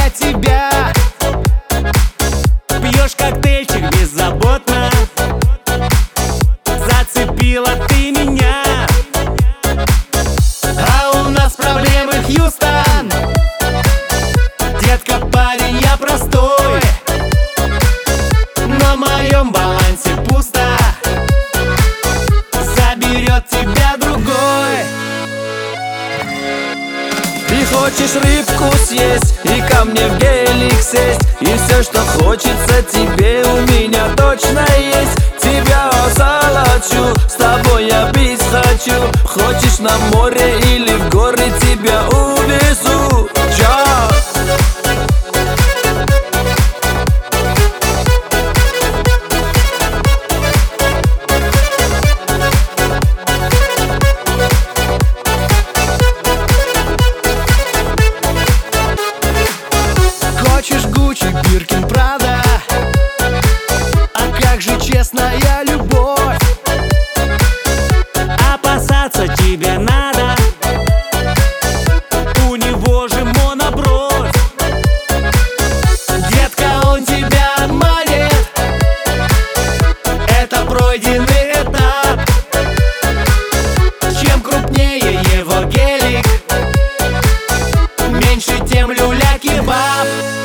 тебя. Пьешь коктейльчик беззаботно, зацепила ты меня. А у нас проблемы, Хьюстон. Детка, парень, я простой, на моем балансе пусто. Заберет тебя другой. Ты хочешь рыбку съесть и ко мне в гелик сесть, и все, что хочется тебе, у меня точно есть. Тебя озолочу, с тобой я пить хочу. Хочешь на море или в горы, тебя увезу. Хочешь Гуччи, Биркин, Прада? А как же честная любовь? Опасаться тебе надо, у него же монобровь. Детка, он тебя обманет, это пройденный этап. Чем крупнее его гелик, меньше тем люля-кебаб.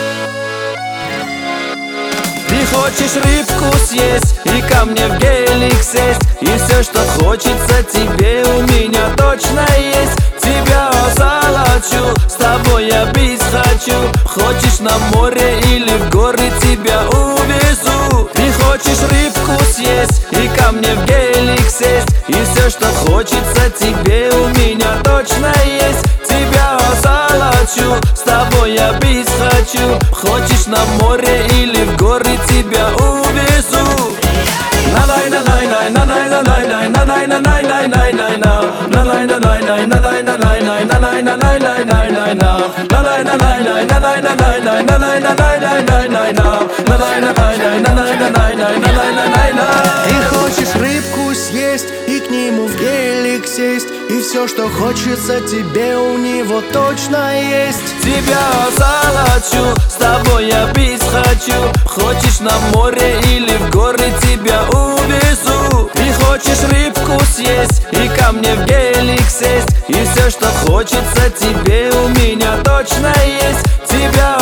Ты хочешь рыбку съесть и ко мне в гелик сесть, и все, что хочется тебе, у меня точно есть. Тебя озолочу, с тобой я бить хочу. Хочешь на море или в горы, тебя увезу. Ты хочешь рыбку съесть и ко мне в гелик сесть, и все, что хочется тебе, у меня точно есть. Тебя озолочу, с тобой я бить хочу. Хочешь на море или в горы, тебя увезу. Ты хочешь рыбку съесть и к нему в гелик сесть, и все, что хочется тебе, у него точно есть. Тебя озолочу, с тобой я пить хочу. Хочешь на море или в горы, тебя увезу. Ты хочешь рыбку съесть и ко мне в гелик сесть, и все, что хочется тебе, у меня точно есть. Тебя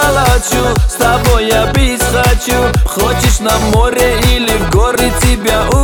озолочу, с тобой я пить хочу. Хочешь на море или в горы, тебя увезу.